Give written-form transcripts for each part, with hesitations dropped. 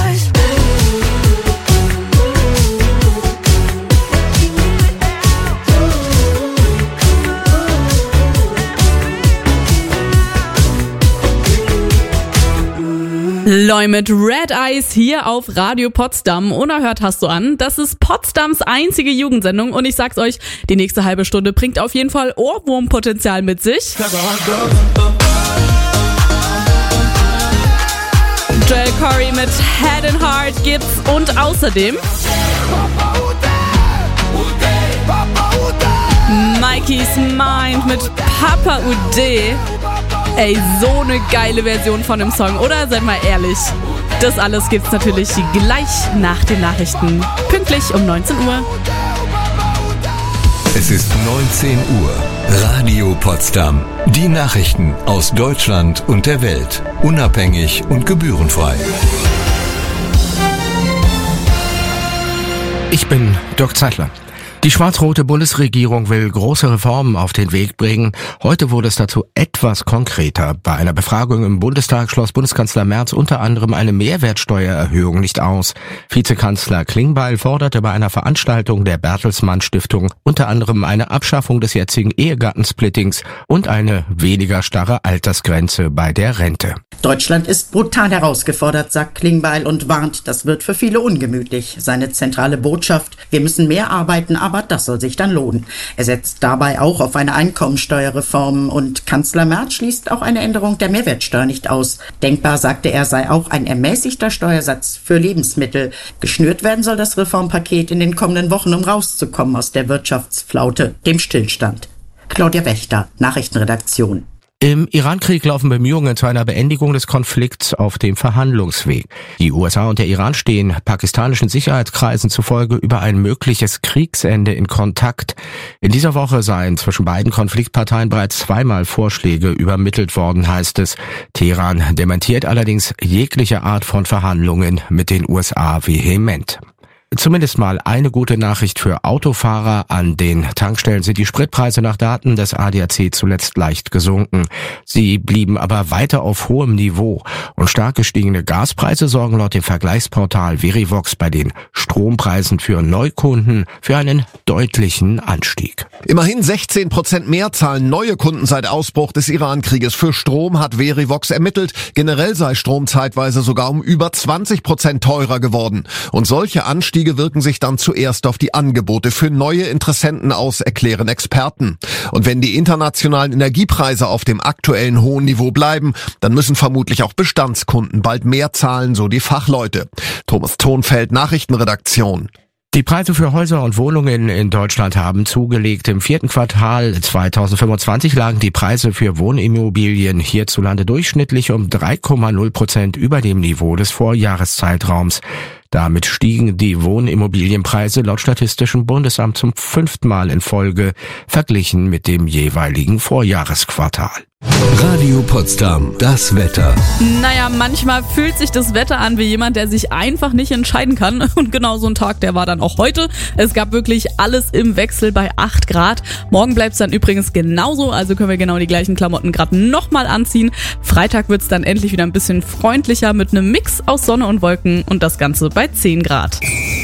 eyes. Loi mit Red Eyes hier auf Radio Potsdam. Unerhört hast du an. Das ist Potsdams einzige Jugendsendung und ich sag's euch, die nächste halbe Stunde bringt auf jeden Fall Ohrwurmpotenzial mit sich. Joel Corey mit Head and Heart gibt's und außerdem Mikey's Mind mit Papa Ude. Ey, so eine geile Version von dem Song, oder? Seid mal ehrlich. Das alles gibt's natürlich gleich nach den Nachrichten. Pünktlich um 19 Uhr. Es ist 19 Uhr. Radio Potsdam. Die Nachrichten aus Deutschland und der Welt. Unabhängig und gebührenfrei. Ich bin Dirk Zeitler. Die schwarz-rote Bundesregierung will große Reformen auf den Weg bringen. Heute wurde es dazu etwas konkreter. Bei einer Befragung im Bundestag schloss Bundeskanzler Merz unter anderem eine Mehrwertsteuererhöhung nicht aus. Vizekanzler Klingbeil forderte bei einer Veranstaltung der Bertelsmann Stiftung unter anderem eine Abschaffung des jetzigen Ehegattensplittings und eine weniger starre Altersgrenze bei der Rente. Deutschland ist brutal herausgefordert, sagt Klingbeil und warnt, das wird für viele ungemütlich. Seine zentrale Botschaft: Wir müssen mehr arbeiten, aber das soll sich dann lohnen. Er setzt dabei auch auf eine Einkommensteuerreform und Kanzler Merz schließt auch eine Änderung der Mehrwertsteuer nicht aus. Denkbar, sagte er, sei auch ein ermäßigter Steuersatz für Lebensmittel. Geschnürt werden soll das Reformpaket in den kommenden Wochen, um rauszukommen aus der Wirtschaftsflaute, dem Stillstand. Claudia Wächter, Nachrichtenredaktion. Im Irankrieg laufen Bemühungen zu einer Beendigung des Konflikts auf dem Verhandlungsweg. Die USA und der Iran stehen pakistanischen Sicherheitskreisen zufolge über ein mögliches Kriegsende in Kontakt. In dieser Woche seien zwischen beiden Konfliktparteien bereits zweimal Vorschläge übermittelt worden, heißt es. Teheran dementiert allerdings jegliche Art von Verhandlungen mit den USA vehement. Zumindest mal eine gute Nachricht für Autofahrer. An den Tankstellen sind die Spritpreise nach Daten des ADAC zuletzt leicht gesunken. Sie blieben aber weiter auf hohem Niveau. Und stark gestiegene Gaspreise sorgen laut dem Vergleichsportal Verivox bei den Strompreisen für Neukunden für einen deutlichen Anstieg. Immerhin 16% mehr zahlen neue Kunden seit Ausbruch des Iran-Krieges für Strom, hat Verivox ermittelt. Generell sei Strom zeitweise sogar um über 20% teurer geworden. Und solche Anstiege wirken sich dann zuerst auf die Angebote für neue Interessenten aus, erklären Experten. Und wenn die internationalen Energiepreise auf dem aktuellen hohen Niveau bleiben, dann müssen vermutlich auch Bestandskunden bald mehr zahlen, so die Fachleute. Thomas Thonfeld, Nachrichtenredaktion. Die Preise für Häuser und Wohnungen in Deutschland haben zugelegt. Im 4. Quartal 2025 lagen die Preise für Wohnimmobilien hierzulande durchschnittlich um 3,0% über dem Niveau des Vorjahreszeitraums. Damit stiegen die Wohnimmobilienpreise laut Statistischem Bundesamt zum 5. Mal in Folge, verglichen mit dem jeweiligen Vorjahresquartal. Radio Potsdam, das Wetter. Naja, manchmal fühlt sich das Wetter an wie jemand, der sich einfach nicht entscheiden kann. Und genau so ein Tag, der war dann auch heute. Es gab wirklich alles im Wechsel bei 8 Grad. Morgen bleibt es dann übrigens genauso, also können wir genau die gleichen Klamotten gerade nochmal anziehen. Freitag wird es dann endlich wieder ein bisschen freundlicher mit einem Mix aus Sonne und Wolken und das Ganze bei 10 Grad.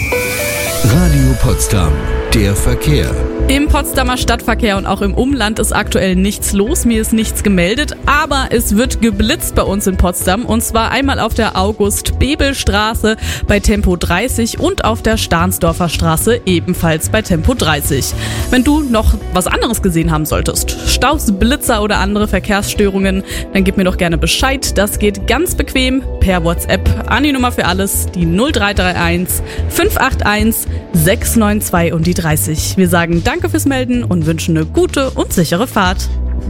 Radio Potsdam, der Verkehr. Im Potsdamer Stadtverkehr und auch im Umland ist aktuell nichts los. Mir ist nichts gemeldet, aber es wird geblitzt bei uns in Potsdam. Und zwar einmal auf der August-Bebel-Straße bei Tempo 30 und auf der Stahnsdorfer Straße ebenfalls bei Tempo 30. Wenn du noch was anderes gesehen haben solltest, Staus, Blitzer oder andere Verkehrsstörungen, dann gib mir doch gerne Bescheid. Das geht ganz bequem per WhatsApp an die Nummer für alles, die 0331 581 692 und die 30. Wir sagen Danke fürs Melden und wünschen eine gute und sichere Fahrt.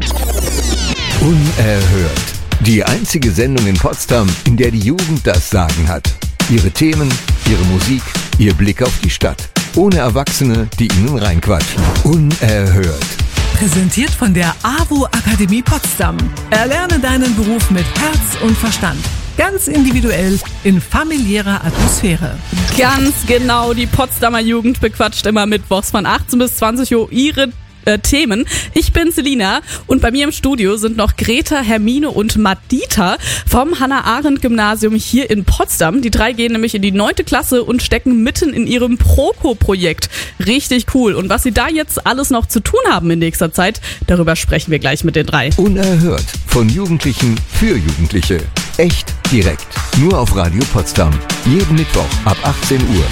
Unerhört. Die einzige Sendung in Potsdam, in der die Jugend das Sagen hat. Ihre Themen, ihre Musik, ihr Blick auf die Stadt. Ohne Erwachsene, die ihnen reinquatschen. Unerhört. Präsentiert von der AWO Akademie Potsdam. Erlerne deinen Beruf mit Herz und Verstand. Ganz individuell in familiärer Atmosphäre. Ganz genau, die Potsdamer Jugend bequatscht immer mittwochs von 18 bis 20 Uhr ihre Themen. Ich bin Selina und bei mir im Studio sind noch Greta, Hermine und Madita vom Hannah-Arendt-Gymnasium hier in Potsdam. Die 3 gehen nämlich in die 9. Klasse und stecken mitten in ihrem Proko-Projekt. Richtig cool. Und was sie da jetzt alles noch zu tun haben in nächster Zeit, darüber sprechen wir gleich mit den 3. Unerhört. Von Jugendlichen für Jugendliche. Echt direkt. Nur auf Radio Potsdam. Jeden Mittwoch ab 18 Uhr.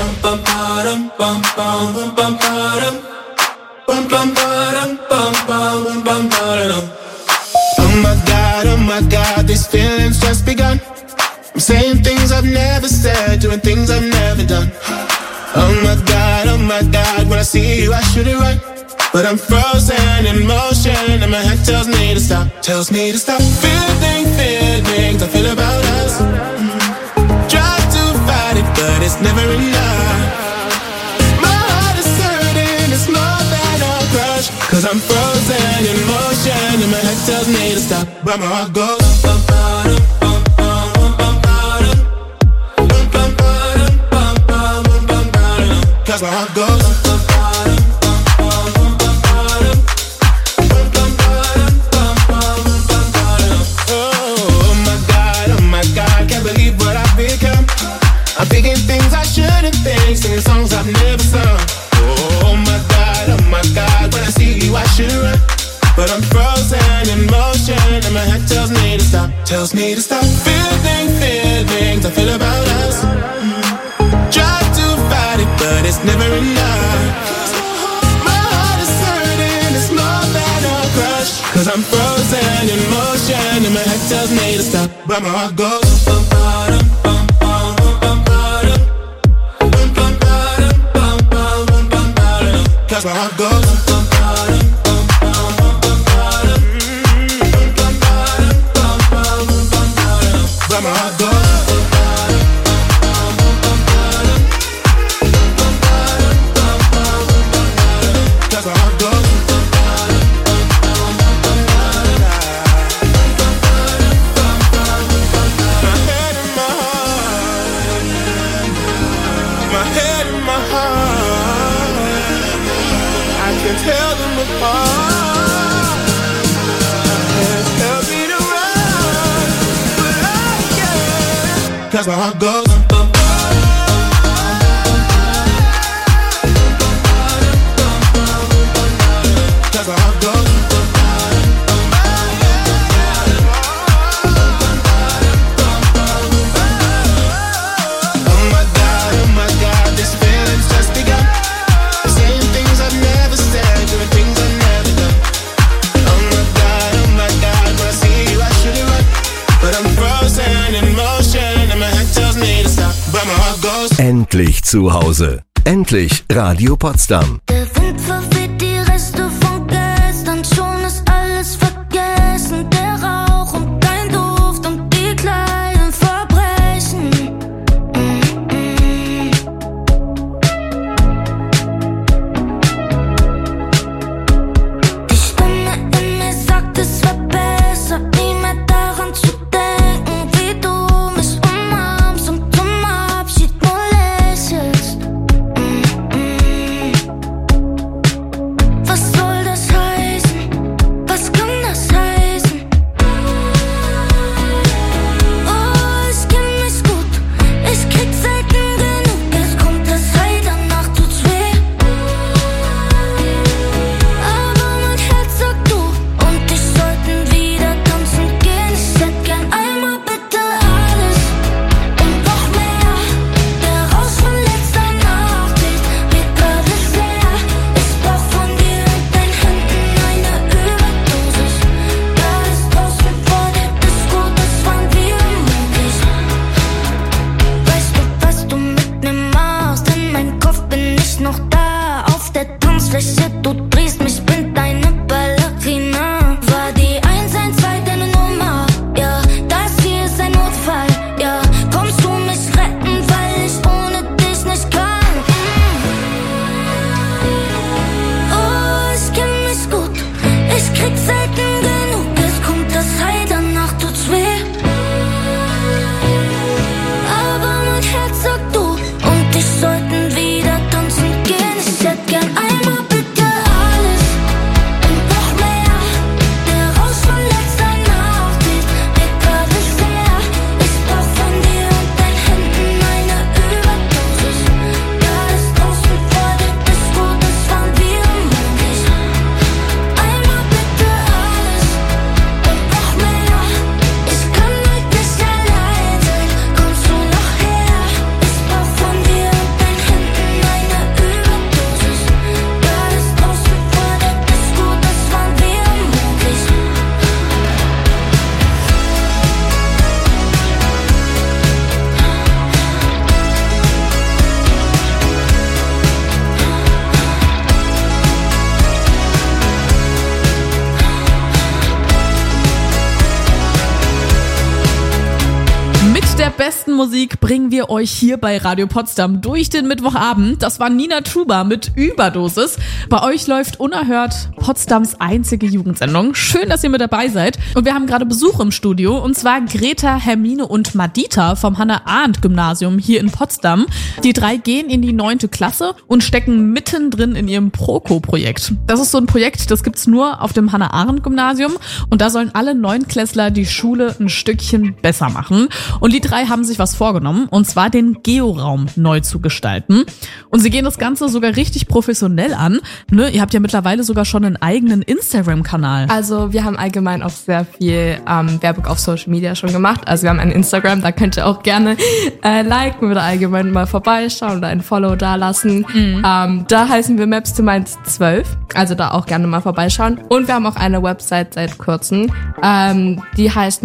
Oh my God, these feelings just begun. I'm saying things I've never said, doing things I've never done. Oh my God, when I see you I should it right. But I'm frozen in motion and my head tells me to stop. Feeling I feel about us. Try to fight it, but it's never enough. My heart is hurting, it's more than a crush. Cause I'm frozen in motion and my head tells me to stop. But my heart goes cause my heart goes. I'm thinking things I shouldn't think, singing songs I've never sung. Oh my God, when I see you I should run. But I'm frozen in motion and my head tells me to stop. Feeling feelings I feel about us. Try to fight it, but it's never enough. My heart is hurting, it's more than a crush. Cause I'm frozen in motion and my head tells me to stop. But my heart goes cause my heart goes. But my heart goes. Cause my heart goes. My head and my heart. My head and my heart. I can tell them apart. Tell me to run, but I can't. Cause my heart goes. Cause my heart goes. Oh my God, this feeling's just begun. Saying things I've never said, doing things I've never done. Oh my God, when I see you I should it right. But I'm frozen in motion and my head tells me to stop. But my heart goes. Endlich zu Hause. Endlich Radio Potsdam. Der Wind verweht die Reste von gestern, schon ist alles vergessen. Der Rauch und dein Duft und die kleinen Verbrechen. Die Stimme in mir sagt, es wär besser, nie mehr daran zu denken, wie du mich umarmst und zum Abschied nur lächelst. besten Musik bringen wir euch hier bei Radio Potsdam durch den Mittwochabend. Das war Nina Chuba mit Überdosis. Bei euch läuft unerhört Potsdams einzige Jugendsendung. Schön, dass ihr mit dabei seid. Und wir haben gerade Besuch im Studio, und zwar Greta, Hermine und Madita vom Hannah-Arendt-Gymnasium hier in Potsdam. Die 3 gehen in die 9. Klasse und stecken mittendrin in ihrem Proko-Projekt. Das ist so ein Projekt, das gibt's nur auf dem Hannah-Arendt-Gymnasium, und da sollen alle 9-Klässler die Schule ein Stückchen besser machen. Und die 3 haben sich was vorgenommen, und zwar den Georaum neu zu gestalten. Und sie gehen das Ganze sogar richtig professionell an. Ne? Ihr habt ja mittlerweile sogar schon einen eigenen Instagram-Kanal. Also wir haben allgemein auch sehr viel Werbung auf Social Media schon gemacht. Also wir haben ein Instagram, da könnt ihr auch gerne liken oder allgemein mal vorbeischauen oder ein Follow da lassen. Da heißen wir Maps to Minds 12, also da auch gerne mal vorbeischauen. Und wir haben auch eine Website seit kurzem, die heißt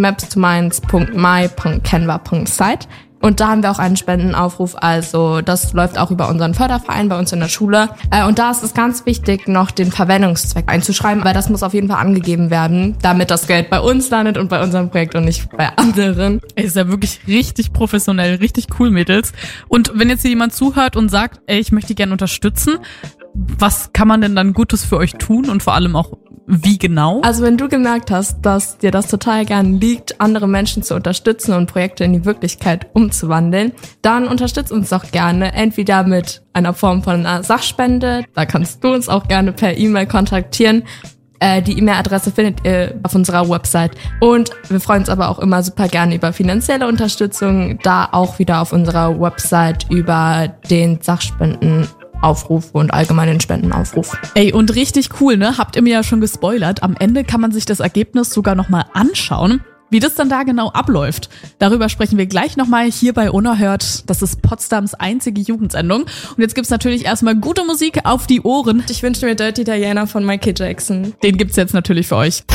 mapstominds.my.canva.site. Und da haben wir auch einen Spendenaufruf, also das läuft auch über unseren Förderverein bei uns in der Schule. Und da ist es ganz wichtig, noch den Verwendungszweck einzuschreiben, weil das muss auf jeden Fall angegeben werden, damit das Geld bei uns landet und bei unserem Projekt und nicht bei anderen. Ist ja wirklich richtig professionell, richtig cool, Mädels. Und wenn jetzt hier jemand zuhört und sagt, ey, ich möchte die gerne unterstützen, was kann man denn dann Gutes für euch tun und vor allem auch wie genau? Also wenn du gemerkt hast, dass dir das total gern liegt, andere Menschen zu unterstützen und Projekte in die Wirklichkeit umzuwandeln, dann unterstützt uns doch gerne, entweder mit einer Form von einer Sachspende, da kannst du uns auch gerne per E-Mail kontaktieren. Die E-Mail-Adresse findet ihr auf unserer Website. Und wir freuen uns aber auch immer super gerne über finanzielle Unterstützung, da auch wieder auf unserer Website über den Sachspendenaufruf und allgemeinen Spendenaufruf. Ey, und richtig cool, ne? Habt ihr mir ja schon gespoilert. Am Ende kann man sich das Ergebnis sogar nochmal anschauen. Wie das dann da genau abläuft, darüber sprechen wir gleich nochmal hier bei Unerhört. Das ist Potsdams einzige Jugendsendung. Und jetzt gibt's natürlich erstmal gute Musik auf die Ohren. Ich wünsche mir Dirty Diana von Michael Jackson. Den gibt's jetzt natürlich für euch.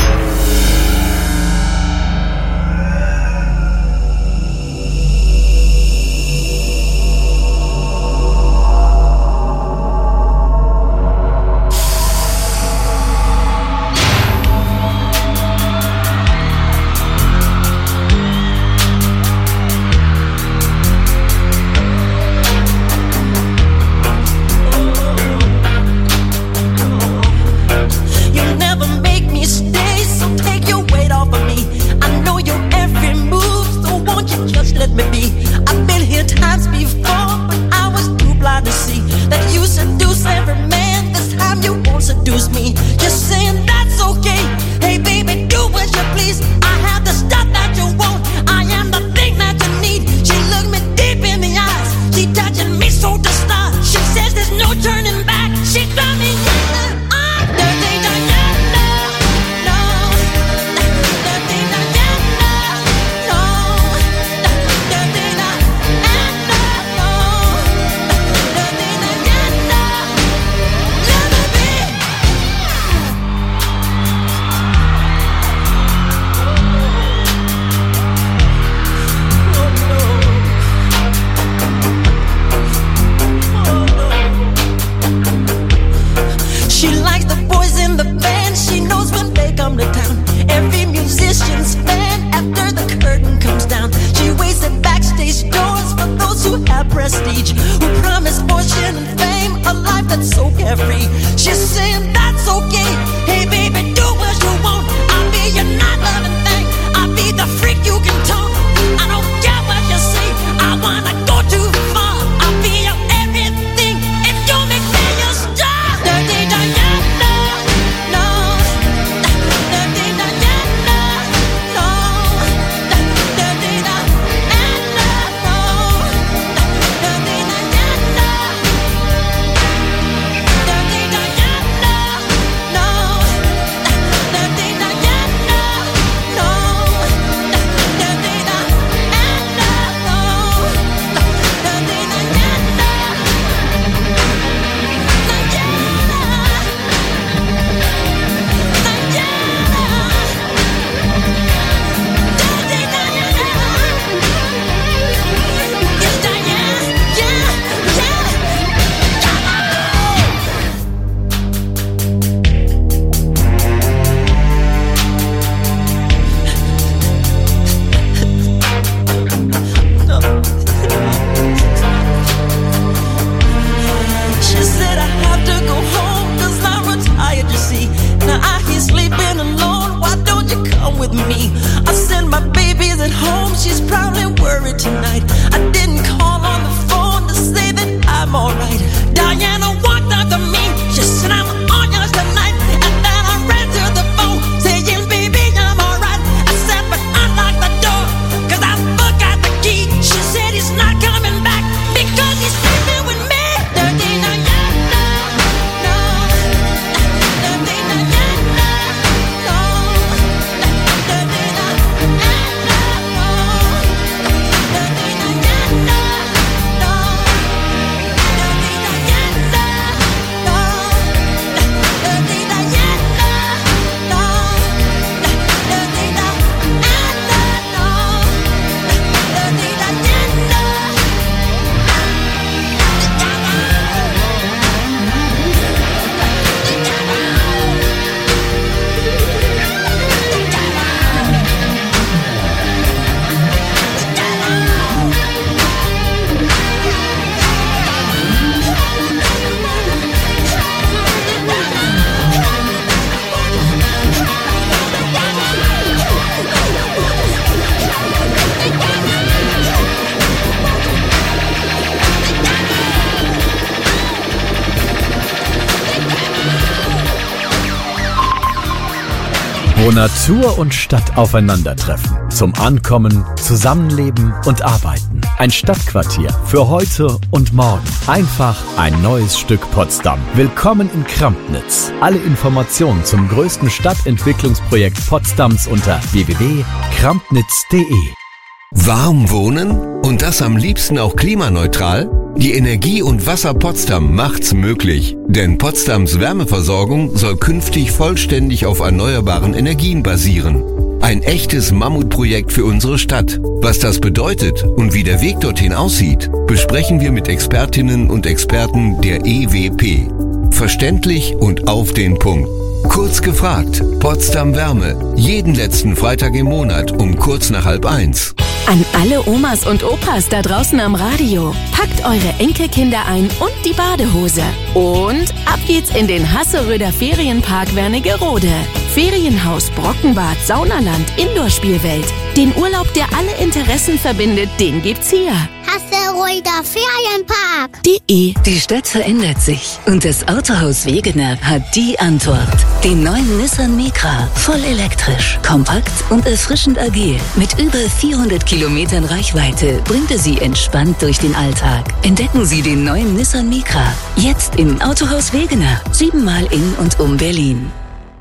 Wo Natur und Stadt aufeinandertreffen. Zum Ankommen, Zusammenleben und Arbeiten. Ein Stadtquartier für heute und morgen. Einfach ein neues Stück Potsdam. Willkommen in Krampnitz. Alle Informationen zum größten Stadtentwicklungsprojekt Potsdams unter www.krampnitz.de. Warm wohnen? Und das am liebsten auch klimaneutral? Die Energie- und Wasser Potsdam macht's möglich. Denn Potsdams Wärmeversorgung soll künftig vollständig auf erneuerbaren Energien basieren. Ein echtes Mammutprojekt für unsere Stadt. Was das bedeutet und wie der Weg dorthin aussieht, besprechen wir mit Expertinnen und Experten der EWP. Verständlich und auf den Punkt. Kurz gefragt, Potsdam Wärme. Jeden letzten Freitag im Monat um kurz nach 12:30. An alle Omas und Opas da draußen am Radio. Packt eure Enkelkinder ein und die Badehose. Und ab geht's in den Hasseröder Ferienpark Wernigerode. Ferienhaus, Brockenbad, Saunaland, Indoor-Spielwelt. Den Urlaub, der alle Interessen verbindet, den gibt's hier. Hasseröder Ferienpark. Die Stadt verändert sich und das Autohaus Wegener hat die Antwort. Den neuen Nissan Micra, voll elektrisch, kompakt und erfrischend agil. Mit über 400 Kilometern Reichweite bringt er Sie entspannt durch den Alltag. Entdecken Sie den neuen Nissan Micra. Jetzt im Autohaus Wegener. 7-mal in und um Berlin.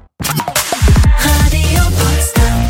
Radio Potsdam.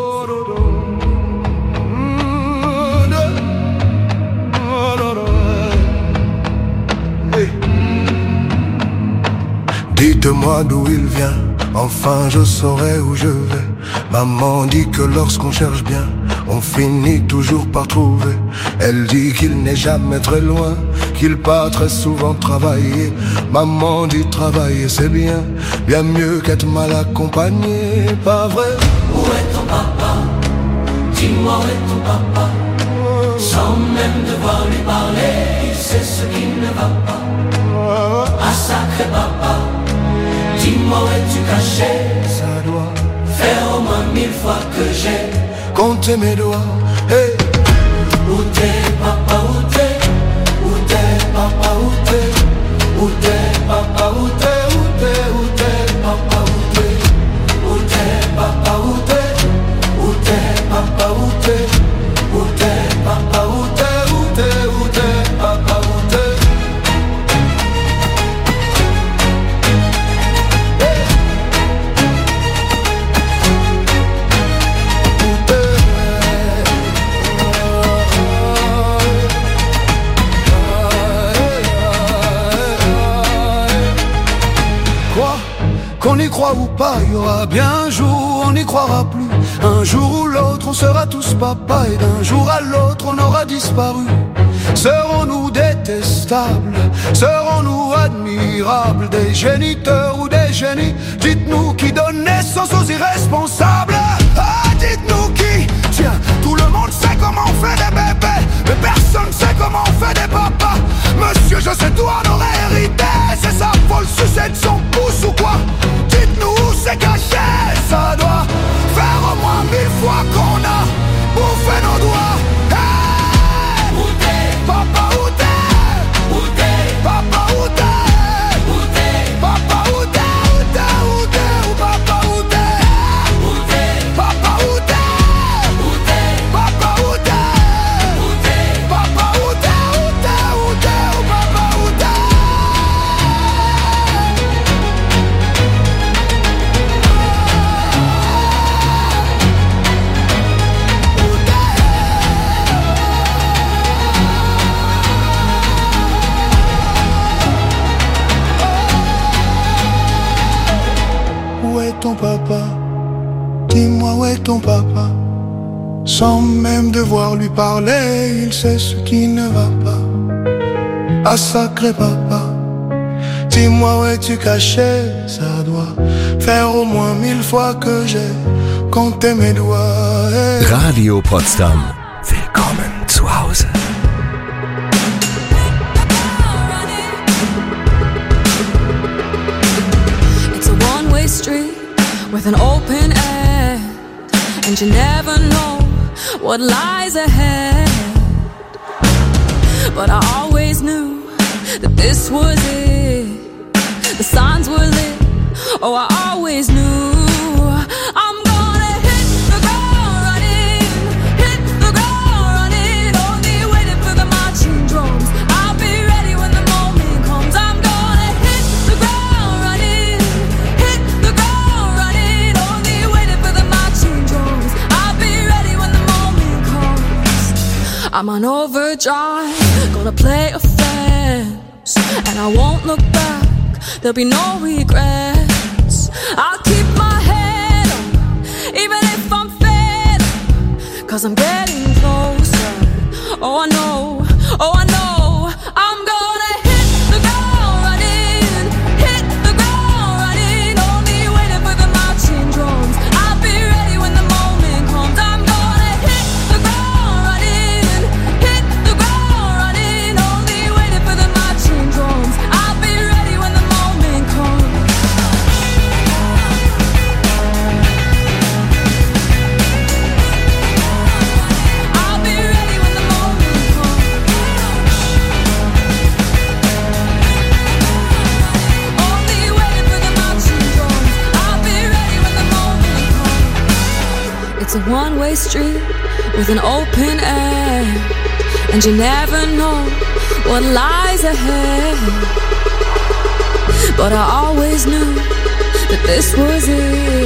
Dites-moi d'où il vient, enfin je saurai où je vais. Maman dit que lorsqu'on cherche bien, on finit toujours par trouver. Elle dit qu'il n'est jamais très loin, qu'il part très souvent travailler. Maman dit travailler c'est bien, bien mieux qu'être mal accompagné, pas vrai? Où est ton papa? Dis-moi où est ton papa? Sans même devoir lui parler, il sait ce qui ne va pas. Ah sacré papa, dis-moi où es-tu caché? Ça doit faire au moins 1000 fois que j'ai compté mes doigts. Hey. Où t'es papa, où t'es? Où t'es papa, où t'es? Où t'es papa, où t'es? Où t'es, où t'es papa, où t'es? Où t'es papa, où t'es? Où t'es papa, où t'es? Où t'es papa, où t'es? Où t'es, où t'es papa, où t'es? Qu'on y croit ou pas, il y aura bien un jour, on n'y croira plus. Un jour ou l'autre, on sera tous papa, et d'un jour à l'autre, on aura disparu. Serons-nous détestables? Serons-nous admirables? Des géniteurs ou des génies? Dites-nous qui donne naissance aux irresponsables. Ah, dites-nous qui? Tiens, tout le monde sait comment on fait des bébés, mais personne sait comment on fait des papas. Monsieur, je sais tout, on aurait hérité. C'est ça, faut le sucer de son pouce ou quoi? Dites-nous où c'est caché. Ça doit faire au moins 1000 fois qu'on a bouffé nos doigts. Hey! Où t'es? Papa, où t'es? Où t'es? Papa, où t'es? Où t'es? Papa, où t'es? Où t'es? Où t'es? Où papa, où t'es? Où t'es? Papa, où t'es? Où t'es? Papa, où t'es? Où t'es? Papa, où t'es? Où t'es? Où t'es? Où papa, où t'es? Où est ton papa? Dis-moi où est ton papa? Sans même devoir lui parler, il sait ce qui ne va pas. Ah sacré papa, dis-moi où es-tu caché? Ça doit faire au moins 1000 fois que j'ai compté mes doigts. Hey. Radio Potsdam. Willkommen zu Hause. It's a one-way street with an open end, and you never know what lies ahead. But I always knew that this was it. The signs were lit. Oh, I always knew I'm I'm on overdrive, gonna play offense, and I won't look back, there'll be no regrets. I'll keep my head up, even if I'm fed, 'cause I'm getting closer. Oh I know, I'm gonna hit the ground running, hit the ground running, only waiting for the marching drums. I'll be ready when the moment comes. I'm gonna hit the ground running, hit the ground running, only waiting for the marching drums. I'll be ready when the moment comes. I'll be ready when the moment comes. Only waiting for the marching drums. I'll be ready when the moment comes. It's a one-way street with an open end, and you never know what lies ahead. But I always knew that this was it.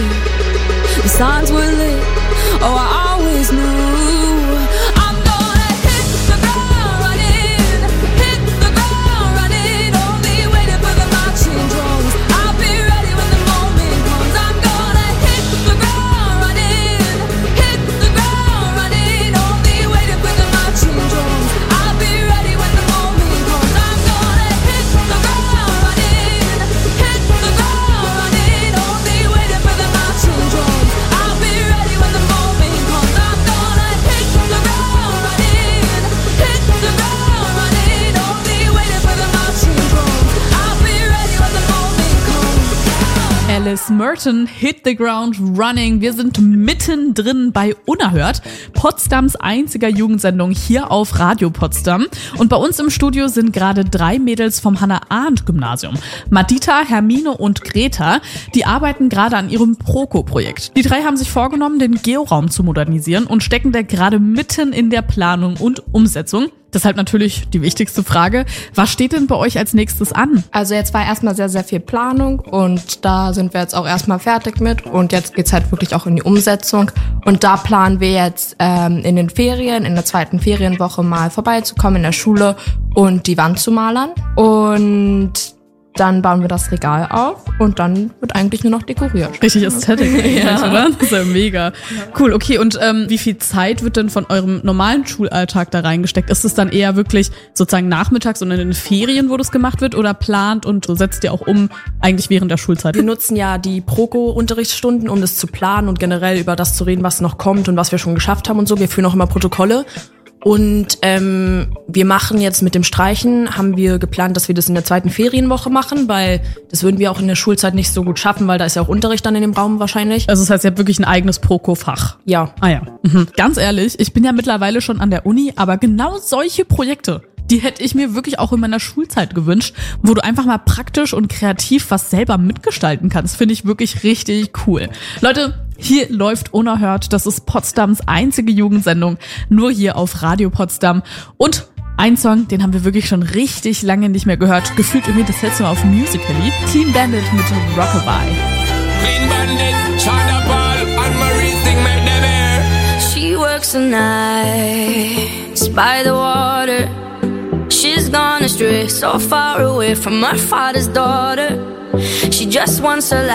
The signs were lit. Oh, I always knew. I'm gonna hit the ground running, hit the ground running, only waiting for the marching drums. I'll be ready when the moment comes. I'm gonna hit the ground running, hit the ground running, only waiting for the marching drums. I'll be ready when the moment comes. I'm gonna hit the ground running, hit the ground running, only waiting for the marching drums. I'll be ready when the moment comes. I'm gonna hit the ground running, hit the ground running, only waiting for the marching drums. I'll be ready when the moment comes. Alice Merton, Hit the Ground Running. Wir sind mittendrin bei Unerhört, Potsdams einziger Jugendsendung hier auf Radio Potsdam. Und bei uns im Studio sind gerade 3 Mädels vom Hannah-Arendt-Gymnasium. Madita, Hermine und Greta, die arbeiten gerade an ihrem Proko-Projekt. Die 3 haben sich vorgenommen, den Georaum zu modernisieren und stecken da gerade mitten in der Planung und Umsetzung. Deshalb natürlich die wichtigste Frage, was steht denn bei euch als nächstes an? Also jetzt war erstmal sehr, sehr viel Planung und da sind wir jetzt auch erstmal fertig mit und jetzt geht's halt wirklich auch in die Umsetzung und da planen wir jetzt in den Ferien, in der 2. Ferienwoche mal vorbeizukommen in der Schule und die Wand zu malern und dann bauen wir das Regal auf und dann wird eigentlich nur noch dekoriert. Richtig Ästhetik eigentlich, oder? Das ist ja mega. Cool, okay. Und wie viel Zeit wird denn von eurem normalen Schulalltag da reingesteckt? Ist es dann eher wirklich sozusagen nachmittags und in den Ferien, wo das gemacht wird oder plant und setzt ihr auch um eigentlich während der Schulzeit? Wir nutzen ja die Proko-Unterrichtsstunden, um das zu planen und generell über das zu reden, was noch kommt und was wir schon geschafft haben und so. Wir führen auch immer Protokolle. Und wir machen jetzt mit dem Streichen, haben wir geplant, dass wir das in der 2. Ferienwoche machen, weil das würden wir auch in der Schulzeit nicht so gut schaffen, weil da ist ja auch Unterricht dann in dem Raum wahrscheinlich. Also das heißt, ihr habt wirklich ein eigenes Proko-Fach? Ja. Ah ja. Mhm. Ganz ehrlich, ich bin ja mittlerweile schon an der Uni, aber genau solche Projekte, die hätte ich mir wirklich auch in meiner Schulzeit gewünscht, wo du einfach mal praktisch und kreativ was selber mitgestalten kannst. Finde ich wirklich richtig cool. Leute, hier läuft Unerhört. Das ist Potsdams einzige Jugendsendung. Nur hier auf Radio Potsdam. Und ein Song, den haben wir wirklich schon richtig lange nicht mehr gehört. Gefühlt irgendwie das letzte Mal auf Musical.ly. Clean Bandit mit Rockabye. Clean Bandit, China Ball, Anne-Marie sing make them air. She works the nights by the water. She's gone astray, so far away from her father's daughter. She just wants a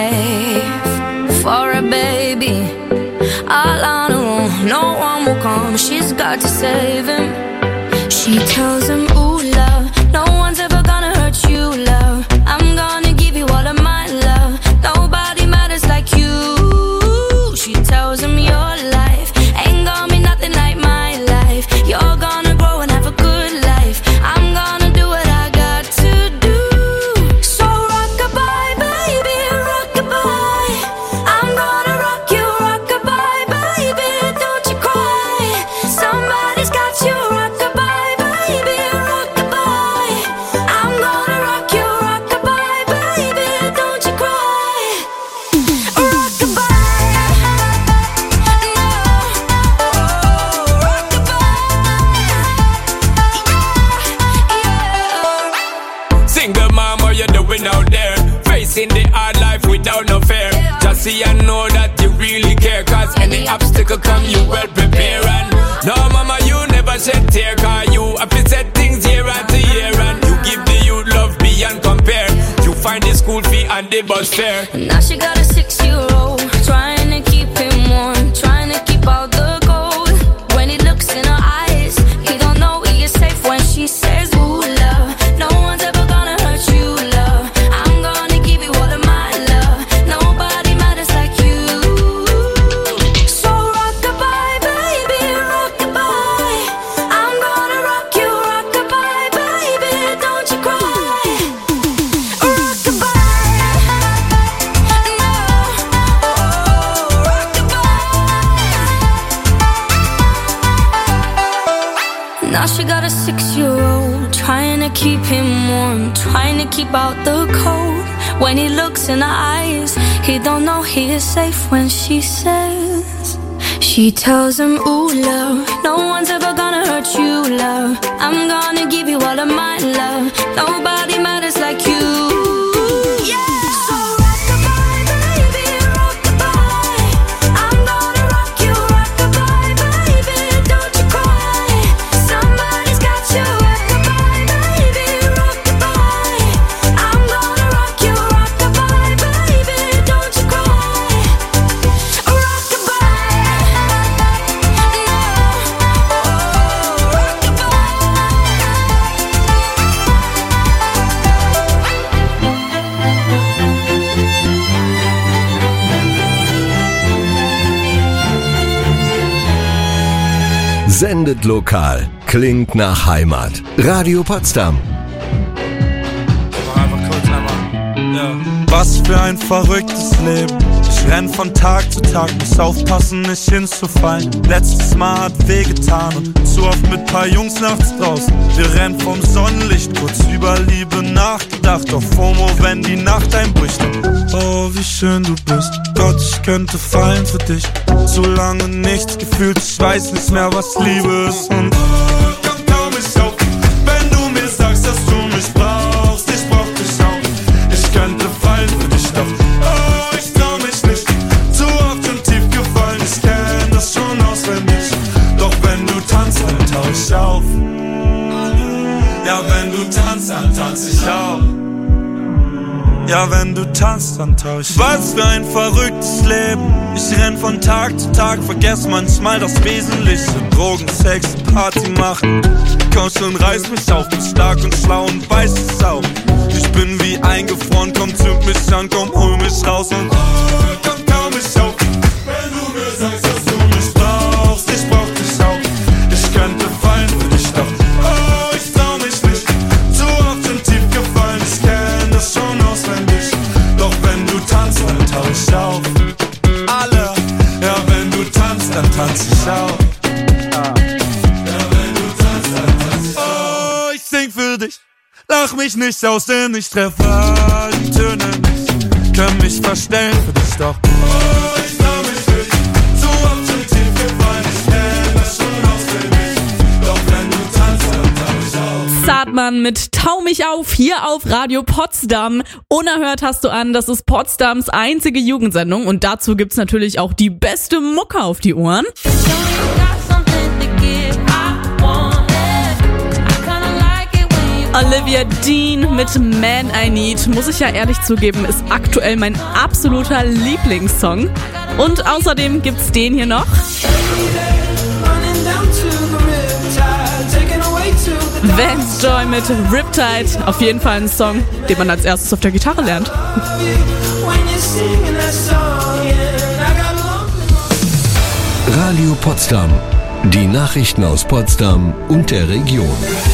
life for a baby. All on her own, no one will come. She's got to save him. She tells him, ooh, love, no one's ever gonna hurt you, love. I'm gonna give you all of my love. Nobody matters like you. She tells him your life ain't gonna be nothing like my life. You're gonna grow and have a good life. I'm gonna do what I got to do. So rock-a-bye, baby, rock-a-bye. I'm gonna rock you, rock-a-bye, baby, don't you cry. Somebody's got you, rock-a-bye, baby, rock-a-bye. I'm gonna rock you, rock-a-bye, baby, don't you cry. Rock-a-bye. Single mom, what you doing out there? Facing the hard life without no fear. Just see and know that you really care. Cause any obstacle come, you well prepare. And no mama, you never never shed tear, cause you have to set things year after year, and you give the youth love beyond compare. You find the school fee and the bus fare. Now she got a 6-year-old, trying to keep him warm, trying to keep out the cold. When he looks in her eyes, he don't know he is safe when she says, ooh, love, no one's ever gonna hurt you, love. I'm gonna give you all of my love. Nobody matters like you. So rock-a-bye, baby, rock-a-bye. I'm gonna rock you, rock-a-bye, baby, don't you cry. Now she got a 6-year-old, trying to keep him warm, trying to keep out the cold. When he looks in her eyes, he don't know he is safe when she says, she tells him, ooh, love, no one's ever gonna hurt you, love. I'm gonna give you all of my love. Nobody matters like you. Sendet lokal, klingt nach Heimat. Radio Potsdam. Was für ein verrücktes Leben. Ich renn von Tag zu Tag, muss aufpassen, nicht hinzufallen. Letztes Mal hat wehgetan und zu oft mit paar Jungs nachts draußen. Wir rennen vom Sonnenlicht, kurz über Liebe nachgedacht. Auf FOMO, wenn die Nacht einbricht. Oh, wie schön du bist. Gott, ich könnte fallen für dich. Zu lange nichts gefühlt, ich weiß nicht mehr, was Liebe ist. Und komm mich auf, wenn du mir sagst, dass du mich brauchst. Ich brauch dich auch. Ich könnte fallen für dich, doch oh, ich trau mich nicht. Zu oft und tief gefallen, ich kenn das schon auswendig. Doch wenn du tanzt, dann tau ich auf. Ja, wenn du tanzt, dann tanz ich auch. Ja, wenn du tanzt, dann tau ich. Was für ein verrücktes Leben. Ich renn von Tag zu Tag, vergess manchmal das Wesentliche. Drogen, Sex, Party machen. Komm schon, reiß mich auf, bin stark und schlau und weiß es auch. Ich bin wie eingefroren, komm, zünd mich an, komm, hol mich raus und komm mich auf. Wenn du mir sagst, dass du mich brauchst, ich brauch dich auch. Ich könnte fallen für dich, doch oh, ich trau mich nicht. Zu oft und tief gefallen, ich kenn das schon auswendig. Doch wenn du tanzt, dann tau ich auf. Alle, ja, wenn du tanzt, dann tanz ich auch. Ja, wenn du tanzt, dann tanz ich auch. Oh, ich sing für dich. Lach mich nicht aus, denn ich treffe die Töne nicht. Kann mich verstellen für dich, doch oh, ich trau mich nicht. Zu oft schon tief gefallen, ich kenn das schon auswendig. Doch wenn du tanzt, dann tau ich auf. Zartmann mit Tau mich auf, hier auf Radio Potsdam. Unerhört hast du an, das ist Potsdams einzige Jugendsendung und dazu gibt's natürlich auch die beste Mucke auf die Ohren. Olivia Dean mit Man I Need, muss ich ja ehrlich zugeben, ist aktuell mein absoluter Lieblingssong. Und außerdem gibt's den hier noch. Vance Joy mit Riptide, auf jeden Fall ein Song, den man als erstes auf der Gitarre lernt. Radio Potsdam, die Nachrichten aus Potsdam und der Region.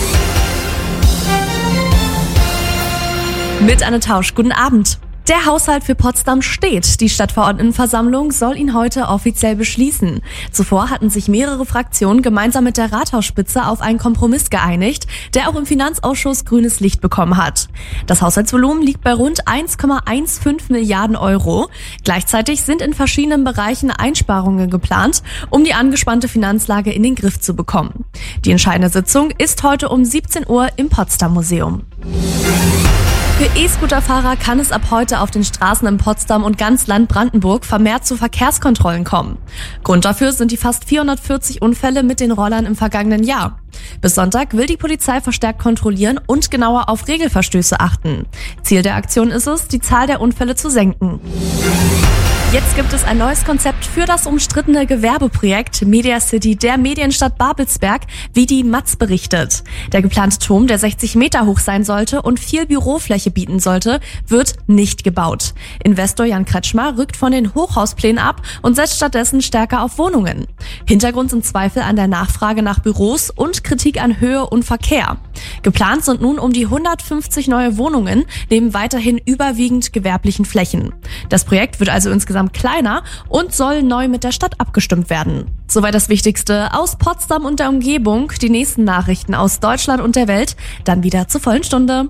Mit Anne Tausch, guten Abend. Der Haushalt für Potsdam steht. Die Stadtverordnetenversammlung soll ihn heute offiziell beschließen. Zuvor hatten sich mehrere Fraktionen gemeinsam mit der Rathausspitze auf einen Kompromiss geeinigt, der auch im Finanzausschuss grünes Licht bekommen hat. Das Haushaltsvolumen liegt bei rund 1,15 Milliarden Euro. Gleichzeitig sind in verschiedenen Bereichen Einsparungen geplant, um die angespannte Finanzlage in den Griff zu bekommen. Die entscheidende Sitzung ist heute um 17 Uhr im Potsdam Museum. Für E-Scooter-Fahrer kann es ab heute auf den Straßen in Potsdam und ganz Land Brandenburg vermehrt zu Verkehrskontrollen kommen. Grund dafür sind die fast 440 Unfälle mit den Rollern im vergangenen Jahr. Bis Sonntag will die Polizei verstärkt kontrollieren und genauer auf Regelverstöße achten. Ziel der Aktion ist es, die Zahl der Unfälle zu senken. Jetzt gibt es ein neues Konzept für das umstrittene Gewerbeprojekt Media City der Medienstadt Babelsberg, wie die Matz berichtet. Der geplante Turm, der 60 Meter hoch sein sollte und viel Bürofläche bieten sollte, wird nicht gebaut. Investor Jan Kretschmer rückt von den Hochhausplänen ab und setzt stattdessen stärker auf Wohnungen. Hintergrund sind Zweifel an der Nachfrage nach Büros und Kritik an Höhe und Verkehr. Geplant sind nun um die 150 neue Wohnungen, neben weiterhin überwiegend gewerblichen Flächen. Das Projekt wird also insgesamt kleiner und soll neu mit der Stadt abgestimmt werden. Soweit das Wichtigste aus Potsdam und der Umgebung. Die nächsten Nachrichten aus Deutschland und der Welt dann wieder zur vollen Stunde.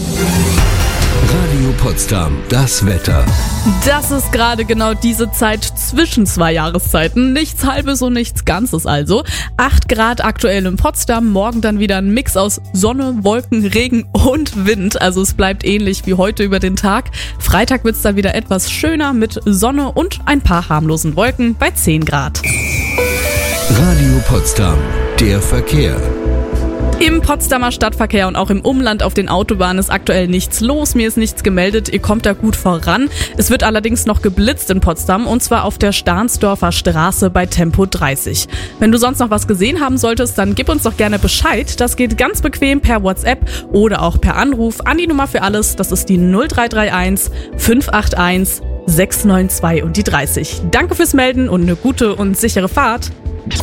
Radio Potsdam, das Wetter. Das ist gerade genau diese Zeit zwischen zwei Jahreszeiten. Nichts Halbes und nichts Ganzes also. 8 Grad aktuell in Potsdam, morgen dann wieder ein Mix aus Sonne, Wolken, Regen und Wind. Also es bleibt ähnlich wie heute über den Tag. Freitag wird's dann wieder etwas schöner mit Sonne und ein paar harmlosen Wolken bei 10 Grad. Radio Potsdam, der Verkehr. Im Potsdamer Stadtverkehr und auch im Umland auf den Autobahnen ist aktuell nichts los. Mir ist nichts gemeldet. Ihr kommt da gut voran. Es wird allerdings noch geblitzt in Potsdam und zwar auf der Stahnsdorfer Straße bei Tempo 30. Wenn du sonst noch was gesehen haben solltest, dann gib uns doch gerne Bescheid. Das geht ganz bequem per WhatsApp oder auch per Anruf an die Nummer für alles. Das ist die 0331 581 692 und die 30. Danke fürs Melden und eine gute und sichere Fahrt.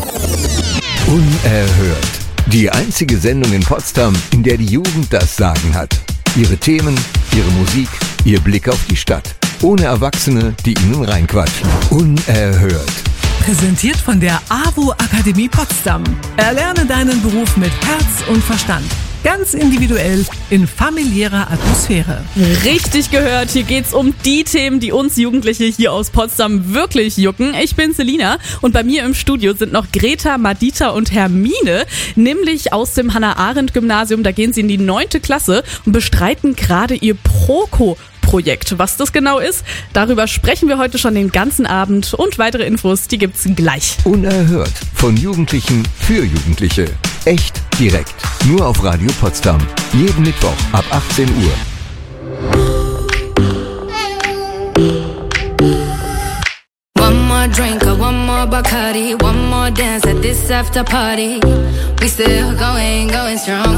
Unerhört. Die einzige Sendung in Potsdam, in der die Jugend das Sagen hat. Ihre Themen, ihre Musik, ihr Blick auf die Stadt. Ohne Erwachsene, die ihnen reinquatschen. Unerhört. Präsentiert von der AWO Akademie Potsdam. Erlerne deinen Beruf mit Herz und Verstand. Ganz individuell in familiärer Atmosphäre. Richtig gehört, hier geht's um die Themen, die uns Jugendliche hier aus Potsdam wirklich jucken. Ich bin Selina und bei mir im Studio sind noch Greta, Madita und Hermine, nämlich aus dem Hannah-Arendt-Gymnasium. Da gehen sie in die 9. Klasse und bestreiten gerade ihr Proko-Projekt. Was das genau ist, darüber sprechen wir heute schon den ganzen Abend und weitere Infos, die gibt's gleich. Unerhört. Von Jugendlichen für Jugendliche. Echt direkt. Nur auf Radio Potsdam. Jeden Mittwoch ab 18 Uhr. One more drink, one more Bacardi, one more dance at this after party. We still going strong.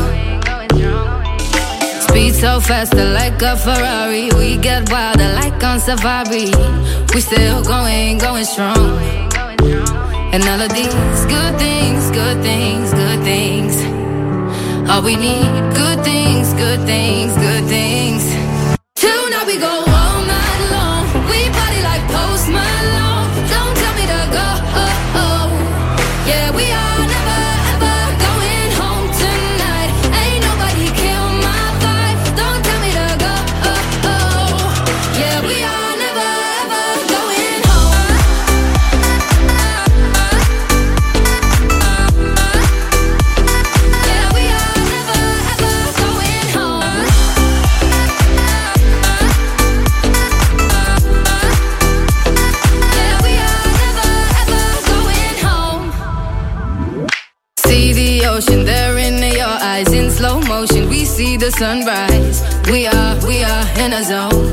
Speed so fast, like a Ferrari. We get wilder like on safari. We still going strong. And all of these good things, good things, good things. All we need, good things, good things, good things. Tonight we go all night long. We party like Post Malone. Don't tell me to go. Yeah, we are never ever going home tonight. Ain't nobody kill my vibe. Don't tell me to go. Yeah, we are never ever going home. Yeah, we are never ever going home. Yeah, we are never ever going home. See the ocean there in your eyes in slow motion. We see the sunrise. We are in a zone.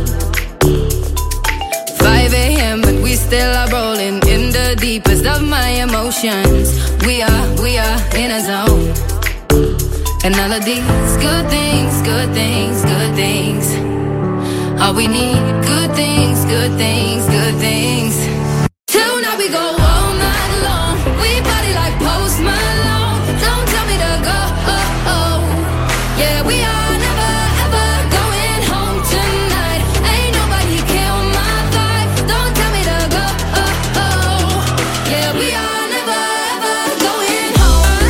5 a.m. but we still are rolling in the deepest of my emotions. We are in a zone. And all of these good things, good things, good things. All we need, good things, good things, good things. Tonight we go all night long. We party like Post Malone. Don't tell me to go. Yeah, we are never ever going home tonight. Ain't nobody kill my vibe. Don't tell me to go. Yeah, we are never ever going home.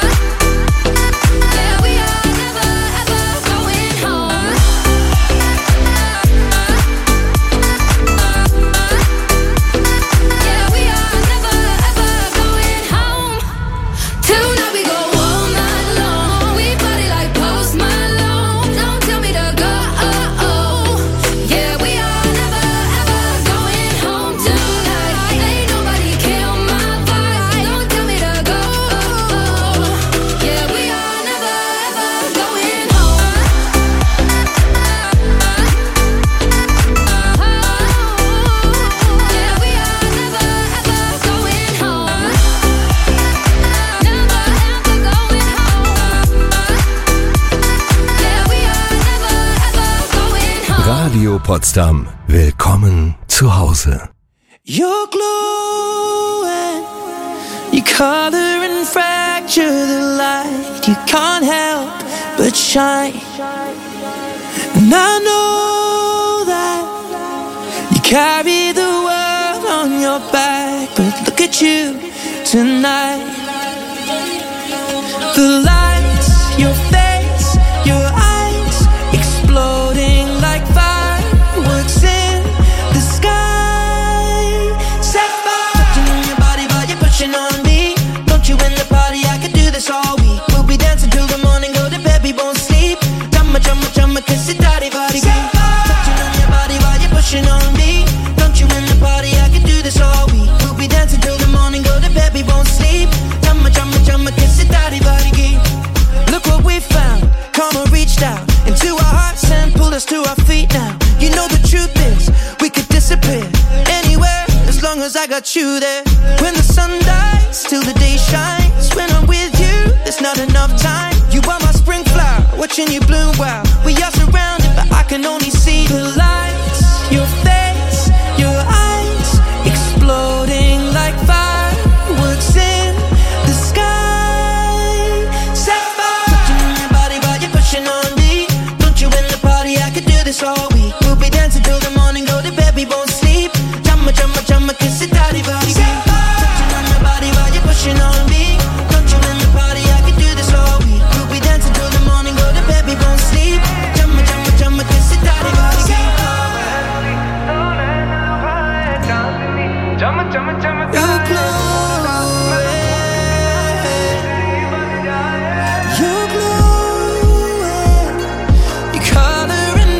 Yeah, we are never ever going home. Potsdam. Willkommen zu Hause. You're glowing, you color and fracture the light. You can't help but shine. And I know that you carry the world on your back, but look at you tonight. The lights, your face, your eyes, exploding like fireworks in the sky. Set fire, touching on your body while you're pushing on me. Don't you in the party, I could do this all week. We'll be dancing till the morning, go to bed, we won't sleep. Chumma, chumma, chumma, kiss it, daddy, body, touching on your body while you're pushing on me. Don't you in the party, I could do this all week. We'll be dancing till the morning, go to bed, we won't sleep. Chumma, chumma, chumma, kiss it, daddy, body, look what we found. Karma reached out into our hearts and pulled us to our feet now. You know the truth is, we could disappear anywhere as long as I got you there. When the sun dies, till the day shines. When I'm with you, there's not enough time. You are my spring flower, watching you bloom wild. We are surrounded, but I can only see the lights. Your face, your eyes, exploding like fireworks in the sky. All week, we'll be dancing till the morning, go to bed, we won't sleep. Chumma, chumma, chumma, kiss it, daddy, body, touching on your body while you're pushing on me. Don't you in the party, I could do this all week. We'll be dancing till the morning, go to bed, we won't sleep. Chumma, chumma, chumma, kiss it, daddy, body, chumma, chumma, chumma, you're glowing, you're glowing, you color.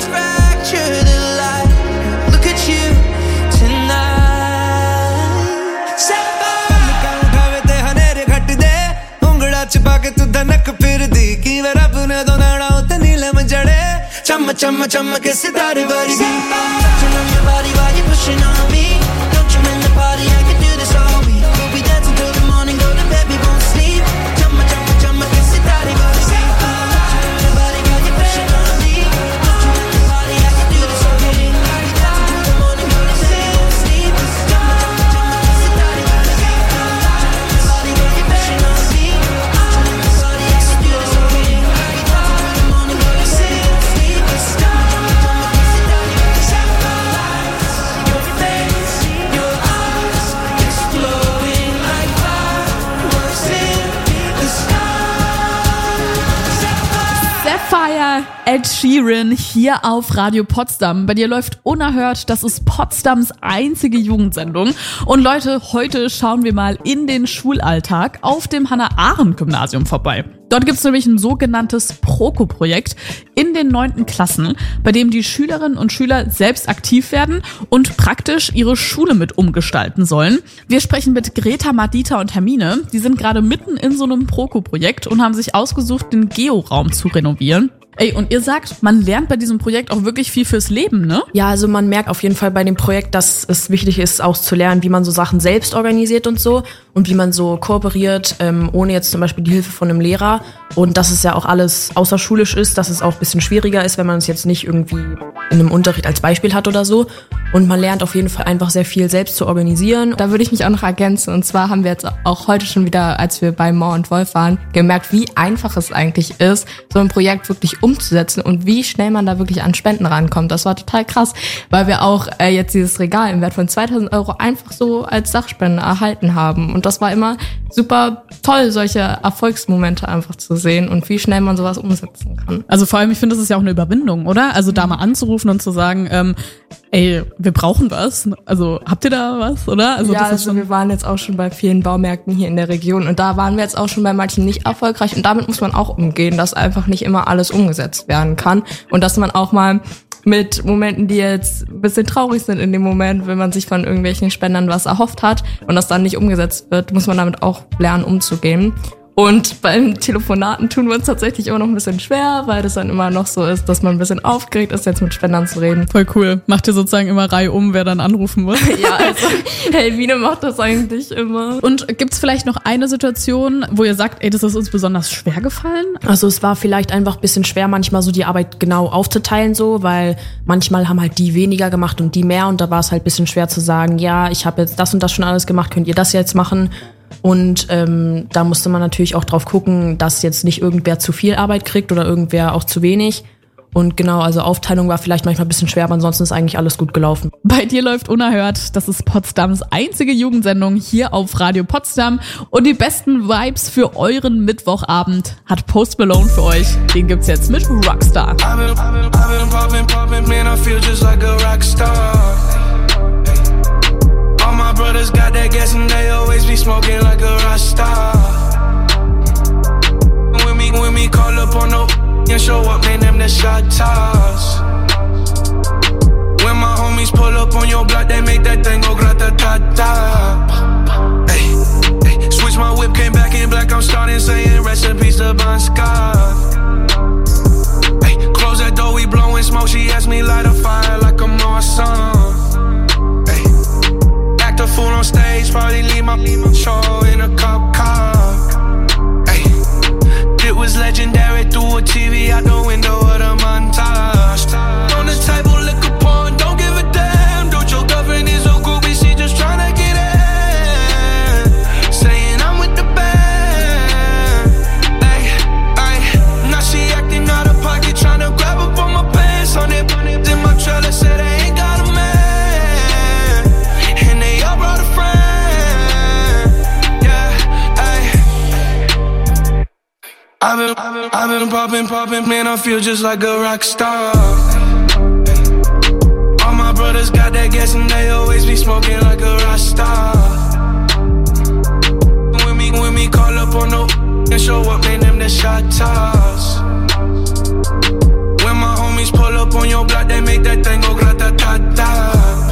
छुपा के तू धनक फिर दी कि वे रब ने दोनाड़ा उते नीलम जड़े चम चम चम के सितारे वर्गी touching on your body while you're pushing on me. Don't you in the party, I can do this all week. We'll be dancing till the morning, go to bed, we won't sleep. Chum chum chum के सितारे वर्गी touching on your body while you're pushing on me. Don't you in the party, I can do this all week. We'll be dancing till the morning, go to bed, we won't sleep. Chum chum के सितारे वर्गी touching on your body while you're pushing on me. Ed Sheeran hier auf Radio Potsdam. Bei dir läuft unerhört, das ist Potsdams einzige Jugendsendung. Und Leute, heute schauen wir mal in den Schulalltag auf dem Hannah-Arendt-Gymnasium vorbei. Dort gibt's nämlich ein sogenanntes Proko-Projekt in den 9. Klassen, bei dem die Schülerinnen und Schüler selbst aktiv werden und praktisch ihre Schule mit umgestalten sollen. Wir sprechen mit Greta, Madita und Hermine. Die sind gerade mitten in so einem Proko-Projekt und haben sich ausgesucht, den Georaum zu renovieren. Ey, und ihr sagt, man lernt bei diesem Projekt auch wirklich viel fürs Leben, ne? Ja, also man merkt auf jeden Fall bei dem Projekt, dass es wichtig ist, auch zu lernen, wie man so Sachen selbst organisiert und so und wie man so kooperiert, ohne jetzt zum Beispiel die Hilfe von einem Lehrer. Und dass es ja auch alles außerschulisch ist, dass es auch ein bisschen schwieriger ist, wenn man es jetzt nicht irgendwie in einem Unterricht als Beispiel hat oder so. Und man lernt auf jeden Fall einfach sehr viel selbst zu organisieren. Da würde ich mich auch noch ergänzen. Und zwar haben wir jetzt auch heute schon wieder, als wir bei More und Wolf waren, gemerkt, wie einfach es eigentlich ist, so ein Projekt wirklich umzusetzen und wie schnell man da wirklich an Spenden rankommt. Das war total krass, weil wir auch jetzt dieses Regal im Wert von 2.000 € einfach so als Sachspende erhalten haben. Und das war immer super toll, solche Erfolgsmomente einfach zu sehen und wie schnell man sowas umsetzen kann. Also vor allem, ich finde, das ist ja auch eine Überwindung, oder? Also da mal anzurufen und zu sagen, ey, wir brauchen was. Also habt ihr da was, oder? Also, ja, das ist schon wir waren jetzt auch schon bei vielen Baumärkten hier in der Region und da waren wir jetzt auch schon bei manchen nicht erfolgreich und damit muss man auch umgehen, dass einfach nicht immer alles umgesetzt werden kann und dass man auch mal mit Momenten, die jetzt ein bisschen traurig sind in dem Moment, wenn man sich von irgendwelchen Spendern was erhofft hat und das dann nicht umgesetzt wird, muss man damit auch lernen, umzugehen. Und beim Telefonaten tun wir uns tatsächlich immer noch ein bisschen schwer, weil das dann immer noch so ist, dass man ein bisschen aufgeregt ist, jetzt mit Spendern zu reden. Voll cool. Macht ihr sozusagen immer Reihe um, wer dann anrufen muss? Ja, also Helwine macht das eigentlich immer. Und gibt's vielleicht noch eine Situation, wo ihr sagt, ey, das ist uns besonders schwer gefallen? Also es war vielleicht einfach ein bisschen schwer, manchmal so die Arbeit genau aufzuteilen so, weil manchmal haben halt die weniger gemacht und die mehr und da war es halt ein bisschen schwer zu sagen, ja, ich habe jetzt das und das schon alles gemacht, könnt ihr das jetzt machen? Und da musste man natürlich auch drauf gucken, dass jetzt nicht irgendwer zu viel Arbeit kriegt oder irgendwer auch zu wenig. Und genau, also Aufteilung war vielleicht manchmal ein bisschen schwer, aber ansonsten ist eigentlich alles gut gelaufen. Bei dir läuft Unerhört. Das ist Potsdams einzige Jugendsendung hier auf Radio Potsdam. Und die besten Vibes für euren Mittwochabend hat Post Malone für euch. Den gibt's jetzt mit Rockstar. My brothers got that gas and they always be smoking like a Rasta. When me call up on no and show up, man, them the shot toss. When my homies pull up on your block, they make that thing go grata-ta-ta. Hey, hey, switch my whip, came back in black, I'm starting saying rest in peace to Bon Scott. Hey, close that door, we blowing smoke, she asked me light a fire like I'm awesome. A fool on stage, probably leave my show in a cop car. Ay, it was legendary through a TV out the window of the montage. On the table, liquor porn, don't give a damn. Don't your girlfriend is a groupie, she just tryna get in. Saying I'm with the band. Ay, ay, now she acting out of pocket, tryna grab up on my pants. On it, in my trailer, said I ain't got a man. I've been poppin', man, I feel just like a rock star. All my brothers got that gas and they always be smoking like a Rasta. When me call up on no and show up, man, them the shot toss. When my homies pull up on your block, they make that thing go grata-ta-ta.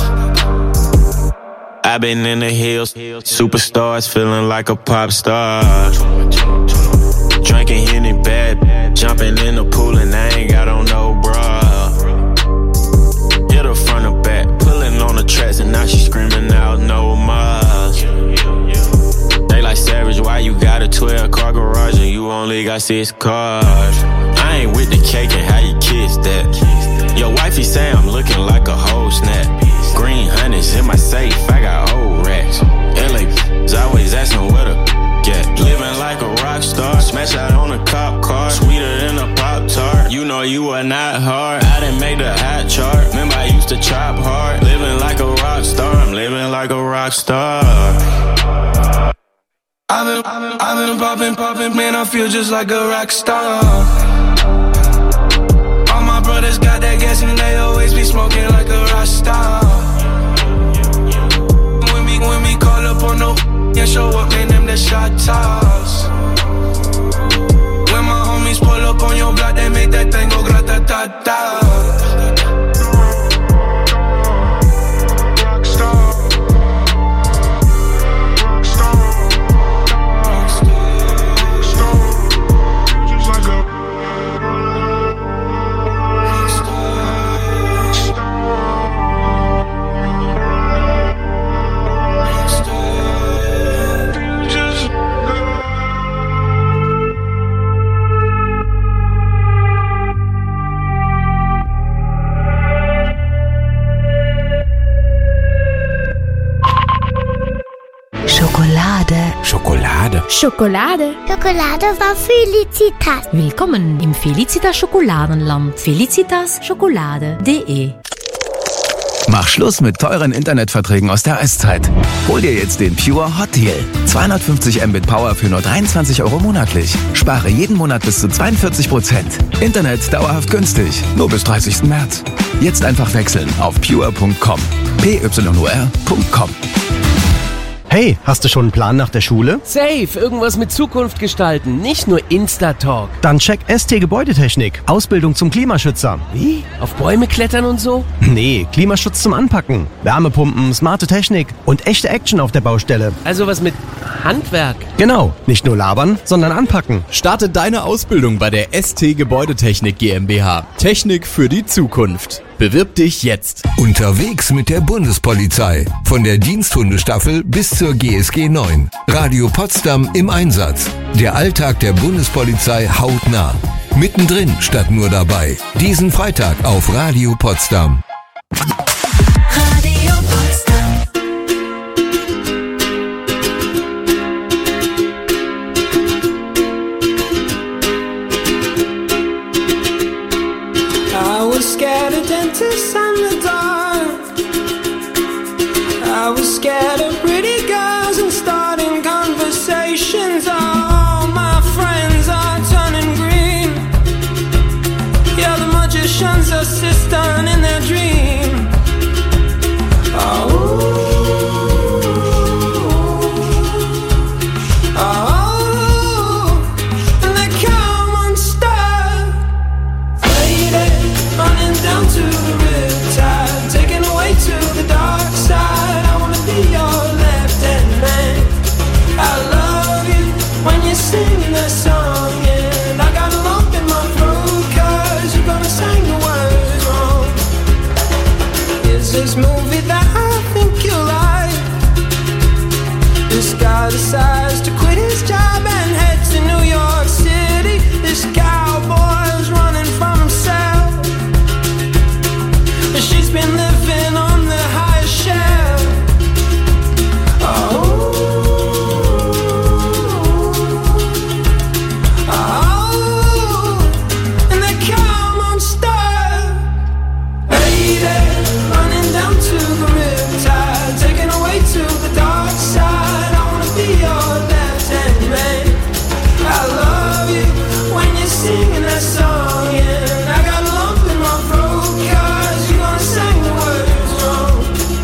I've been in the hills, superstars feeling like a pop star. Drinking Henny bad, jumping in the pool and I ain't got on no bra. Hit her front or back, pulling on the tracks and now she screaming out no more. They like Savage, why you got a 12-car garage and you only got 6 cars? I ain't with the cake and how you kiss that. Your wifey say I'm looking like a whole snap. Green honey's in my safe, I got old racks. LA's always asking where the get. Living like a rock star, smash out on a cop car, sweeter than a Pop-Tart. You know you are not hard, I didn't make the hot chart. Remember I used to chop hard. Living like a rock star, I'm living like a rock star. I've been poppin', man, I feel just like a rock star. All my brothers got that gas and they always be smoking like a Rasta. When me call up on no and show up, man, them the shot toss. When my homies pull up on your block, they make that thing go grata-ta-ta. Schokolade. Schokolade. Schokolade von Felicitas. Willkommen im Felicitas Schokoladenland. felicitaschokolade.de. Mach Schluss mit teuren Internetverträgen aus der Eiszeit. Hol dir jetzt den Pure Hot Deal. 250 Mbit Power für nur 23 € monatlich. Spare jeden Monat bis zu 42%. Internet dauerhaft günstig. Nur bis 30. März. Jetzt einfach wechseln auf pure.com. pyur.com. Hey, hast du schon einen Plan nach der Schule? Safe, irgendwas mit Zukunft gestalten, nicht nur Insta-Talk. Dann check ST Gebäudetechnik. Ausbildung zum Klimaschützer. Wie? Auf Bäume klettern und so? Nee, Klimaschutz zum Anpacken. Wärmepumpen, smarte Technik und echte Action auf der Baustelle. Also was mit Handwerk? Genau, nicht nur labern, sondern anpacken. Starte deine Ausbildung bei der ST Gebäudetechnik GmbH. Technik für die Zukunft. Bewirb dich jetzt. Unterwegs mit der Bundespolizei. Von der Diensthundestaffel bis zur GSG 9. Radio Potsdam im Einsatz. Der Alltag der Bundespolizei hautnah. Mittendrin statt nur dabei. Diesen Freitag auf Radio Potsdam. Radio Potsdam. I was scared of dentists and the dark. I was scared of pretty girls and starting conversations. All my friends are turning green. Yeah, the magician's assistant in their dream. And they come unstuck, faded, running down to the riptide, taken away to the dark side. I wanna be your left-hand man. I love you when you're singing that song, and I got a lump in my throat 'cause you're gonna sing the words wrong. Is this movie that I think you like? This guy decides to quit his job and head to New York City. This cowboy's running from himself. She's been living on the highest shelf. And they come unstuck, faded, running down to the riptide, taken away to the dark side. I wanna be your left-hand man. I love you when you're singing that song, and I got a lump in my throat 'cause you're gonna sing the words wrong.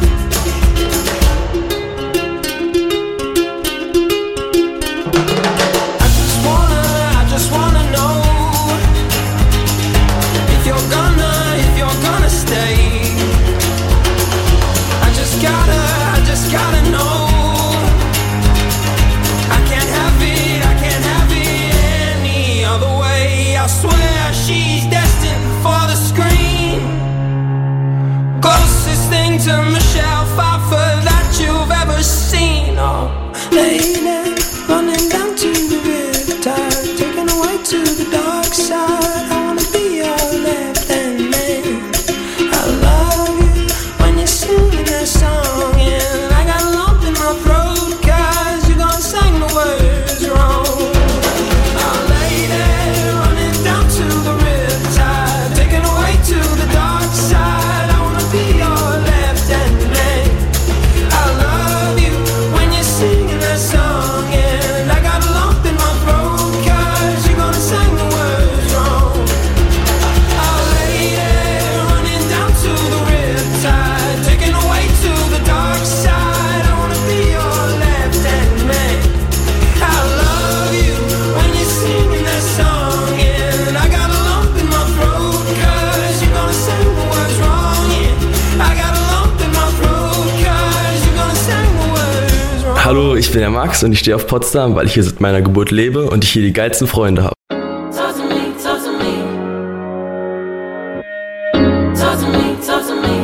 I just wanna know if you're gonna stay. I just gotta know. I can't have it any other way. I swear she's destined for the screen. Closest thing to Michelle Pfeiffer that you've ever seen. Oh, lady, running down to the riptide, taken away to the dark side. I wanna be your left-hand man. I love you when you're singing that song, and I got a lump in my throat 'cause you're gonna sing the words wrong. Oh, lady, running down to the riptide, taken away to the dark side. I wanna be your left-hand man. I love you when you're singing that song, and I got a lump in my throat 'cause you're gonna sing the words wrong. Oh, lady, running down to the riptide, taken away to the dark side. I wanna be your left-hand man. I love you when you're singing that song, and I got a lump in my throat 'cause you're gonna sing the words wrong. Yeah, I got a lump in my throat 'cause you're gonna sing the words wrong. Hallo, ich bin der Max und ich stehe auf Potsdam, weil ich hier seit meiner Geburt lebe und ich hier die geilsten Freunde habe. Talk to me, talk to me. Talk to me, talk to me.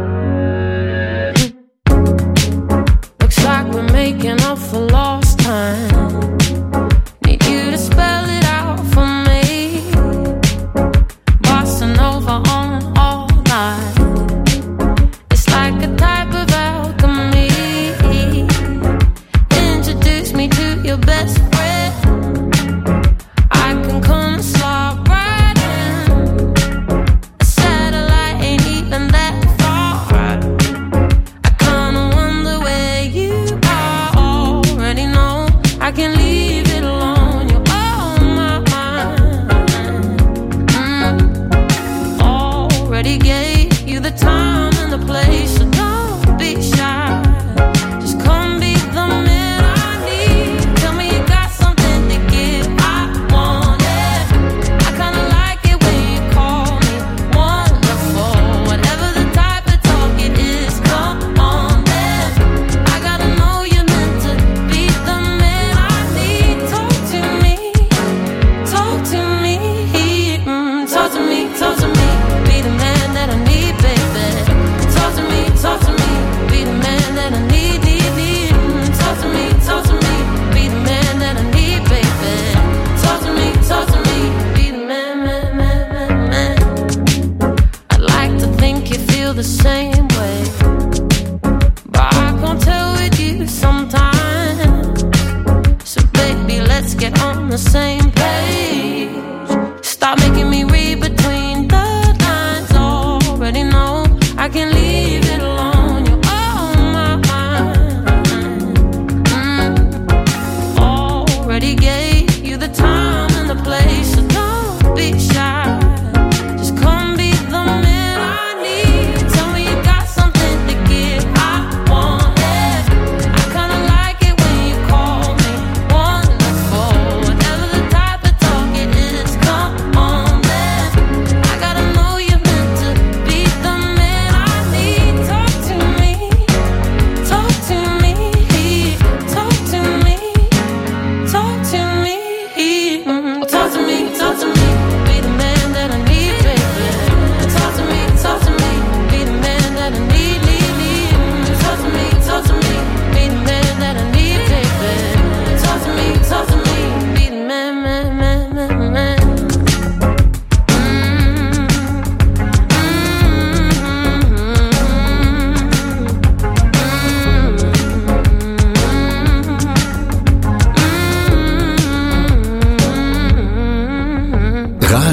Looks like we're making up for lost time. Need you to spell it out for me. Bossing over on all night. It's like a type of alchemy. Introduce me to your best friend. I can come and slide right in. A satellite ain't even that far. I kinda wonder where you are.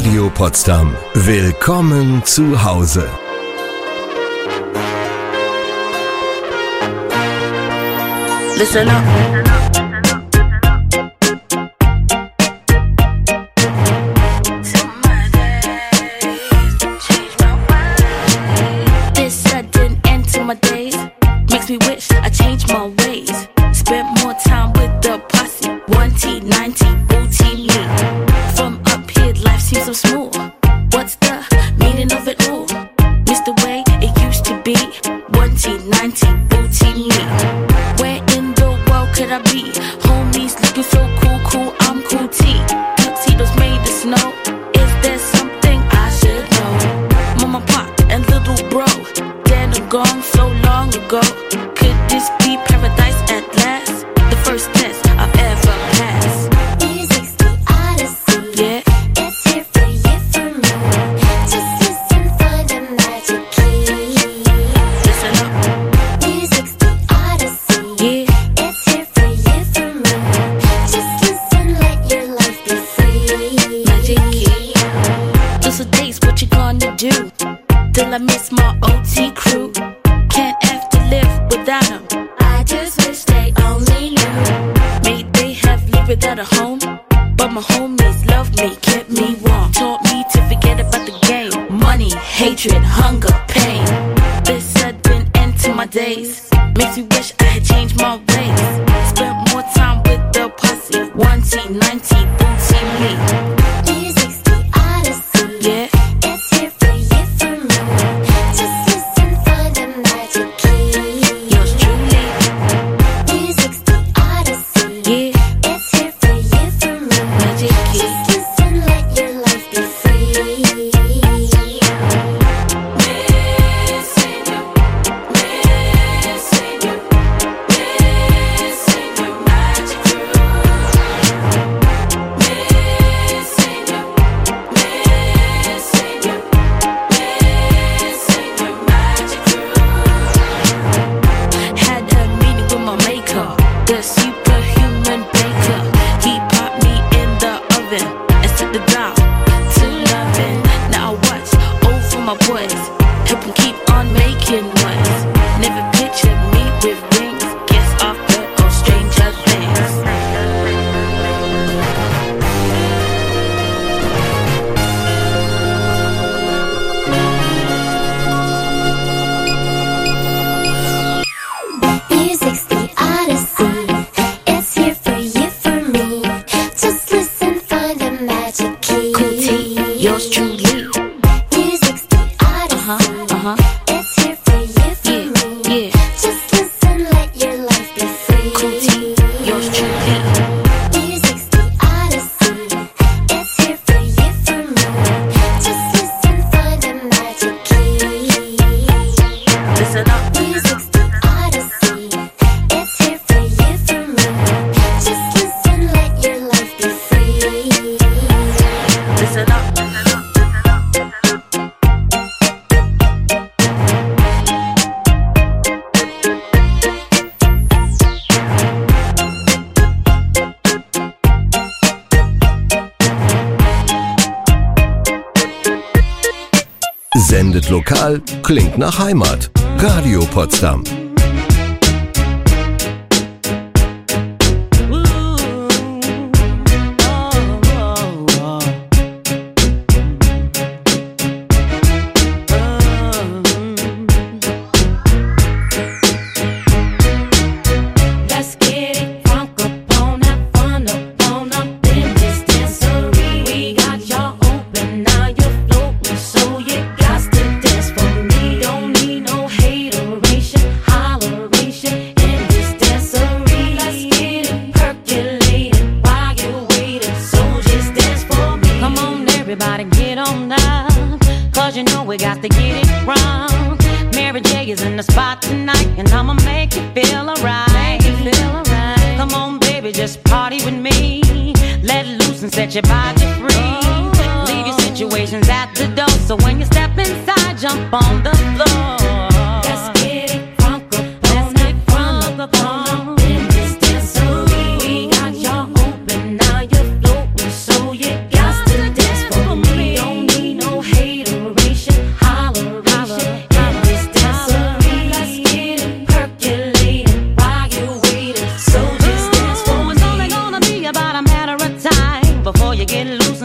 Radio Potsdam. Willkommen zu Hause. Listen up. This sudden end to my days makes me wish I changed my ways. Spent more time with the posse. 1T, 9T, booty me. From up here, life seems so smooth. What's the meaning of it all? Miss the way it used to be. 1T, 9T, booty me. Where in the world could I be? Homies looking so cool, I'm cool T. Tuxedos made of snow. Is there something I should know? Mama, pop, and little bro, dead and gone so long ago. Could this be paradise at last? The first test I've ever passed. Music's the odyssey. Yeah. It's here for you, for me. Just listen for the magic key. Listen up. Music's the odyssey. Yeah. It's here for you, for me. Just listen, let your life be free. Magic key. Those are days, what you gonna do? Till I miss my OT crew. Can't have to live without them. I just wish they only knew. May they have lived without a home, but my homies loved me, kept me warm. Taught me to forget about the game. Money, hatred, hunger, pain. This sudden end to my days makes me wish I had changed my ways. Spent more time with the posse. 1T, 9T, booty me. Music's the odyssey. Yeah. It's here for you, for me. Just listen for the magic key. Yours truly. Music's the odyssey. Yeah. It's here for you, for me. Magic key. Just listen, let your life be free. Missing you, missing you, missing you, magic crew. Missing you, missing you, missing your magic crew. Had a meeting with my maker, the superhuman baker. He popped me in the oven and set the dial to loving. Now I watch over my boys, help them keep on making noise. Never pictured me with rings, guess I've heard of stranger things. Music's the odyssey. It's here for you, for me. Just listen for the magic key. Cool T, yours truly. Music's the odyssey. It's here for you, for me. Yeah. Just listen, let your life be free. Cool T, yours truly. Music's the odyssey. It's here for you, for me. Just listen for the magic key. Listen up. Music's the odyssey. It's here for you, for me. Just listen, let your life be free. Listen up. Sendet lokal, klingt nach Heimat. Radio Potsdam. Let's get it crunk up on that fun up in this dancery. We got y'all open, now you're floating, so you got to dance for me. Don't need no hateration, holleration in this dancery. Let's get it percolating while you're waiting, so just dance for me. Come on, everybody, get on up, cause you know we got to get it wrong. Mary J is in the spot tonight, and I'ma make you feel alright. Come on, baby, just party with me. Let loose and set your body free. Leave your situations at the door, so when you step inside, jump on the floor. Let's get it crunk up on that